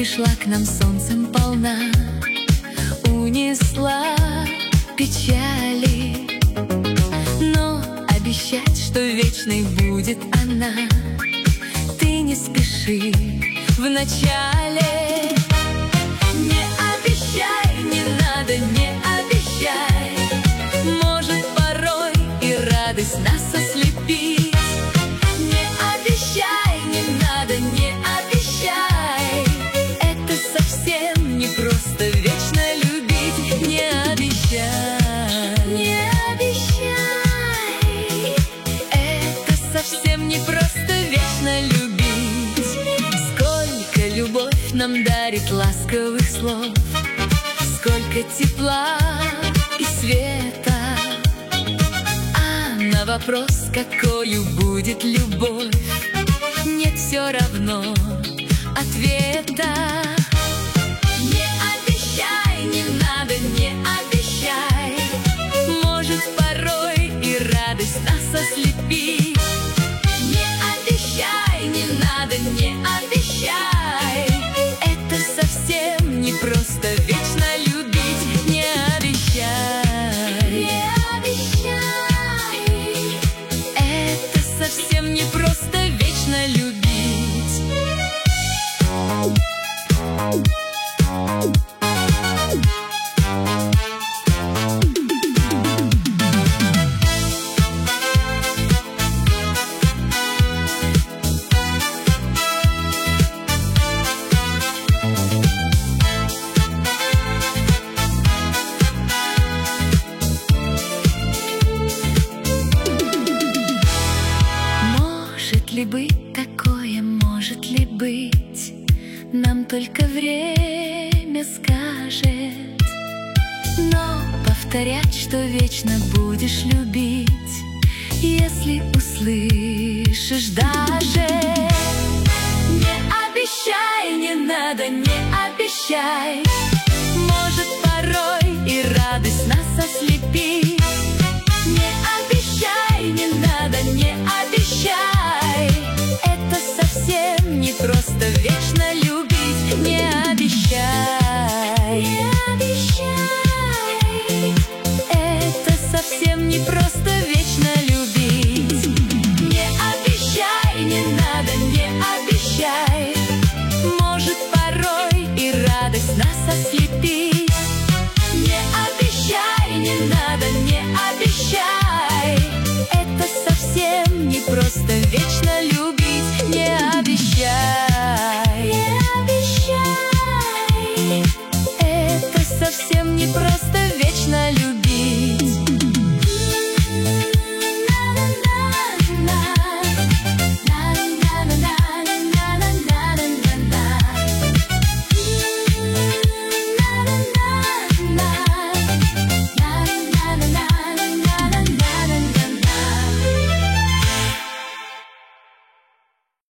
пришла к нам солнцем полна, унесла печали, но обещать, что вечной будет она, ты не спеши вначале. Не обещай, не надо, не обещай, может порой и радость нас ослепит. Не обещай, не надо, не обещай, это совсем не просто вечно любить. Не обещай, не обещай, это совсем не просто вечно любить. Сколько любовь нам дарит ласковых слов, сколько тепла и света, а на вопрос, какою будет любовь, нет все равно ответа. Не обещай, не надо, не обещай, может порой и радость нас ослепит. Не обещай, не надо, не обещай, это совсем не просто вечно любить. Не обещай, не обещай, это совсем не просто вечно любить. Может ли быть такое, может ли быть, нам только время скажет. Но повторять, что вечно будешь любить, если услышишь даже. Не обещай, не надо, не обещай, может порой и радость нас ослепит. Не обещай, не надо, не обещай, это совсем не просто вечно любить. Не обещай, не обещай, это совсем не просто вечно любить. Не обещай, не надо, не обещай, может порой и радость нас ослепит. Не обещай, не надо, не обещай, это совсем не просто вечно любить. Не обещай, не обещай, это совсем не просто